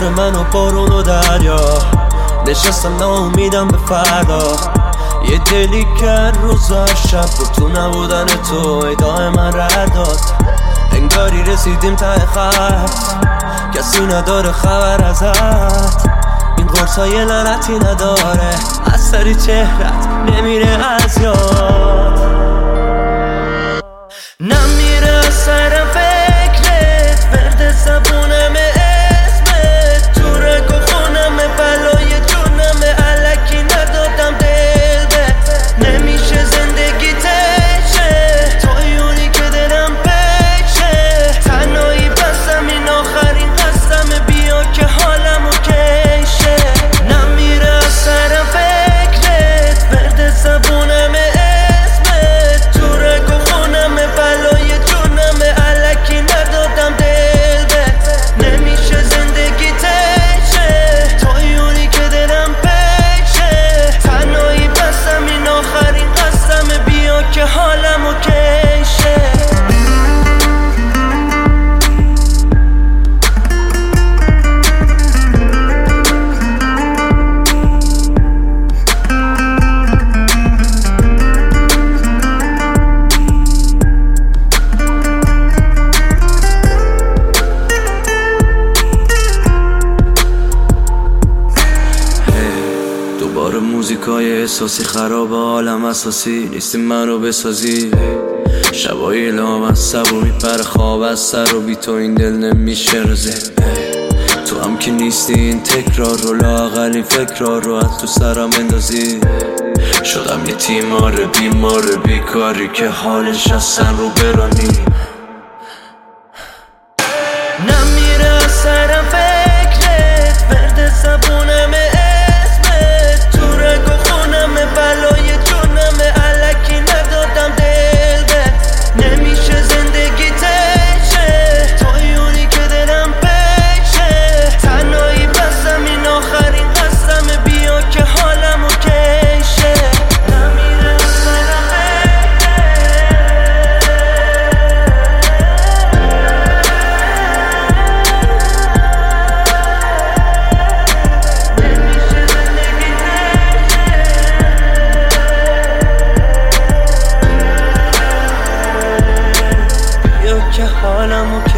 کنار من و بارون و دریا نشستم ناامیدم به فردا. یه دلی که روز و شب بود تو نبودن تو ایدای من رد داد. انگاری رسیدیم ته خط، کسی نداره خبر ازت. این قرصای لعنتی نداره، از سری چهرت نمیره از یاد. نمیره از سرم فکرت، ورد زبونم اسمت، تو رگ و خونم بلای جونم، الکی ندادم دل بهت. نمیشه زندگی تشه، تویونی که دلم پشه. تنهایی بستم این آخرین قسم، بیا که حالم اوکیشه. نمیره از سرم فکرت، ورد زبونم اسمت، تو رگ و خونم بلای جونم، الکی ندادم دل بهت. نمیشه زندگی تشه، تویونی که دلم پشه. تنهایی بستم این آخرین قسم، بیا که حالم اوکیشه. دوباره موزیکای احساسی خراب، عالم اساسی نیستی منو بسازی. شبای لامصب و میپره خواب از سر و بی تو این دل نمیشه رزه. تو هم که نیستی این تکرار رو، لااقل این فکرار رو از تو سرم اندازی. شدم یه تیمار بیمار بیکاری که حالش از سن رو برانی. نمیره از سرم فکرت، ورد زبونم اسمت، تو رگ و خونم بلای جونم، الکی ندادم دل بهت. نمیشه زندگی تشه، تویونی که دلم پشه. تنهایی بستم این آخرین قسم، بیا که حالم اوکیشه. نمیره از سرم که حالم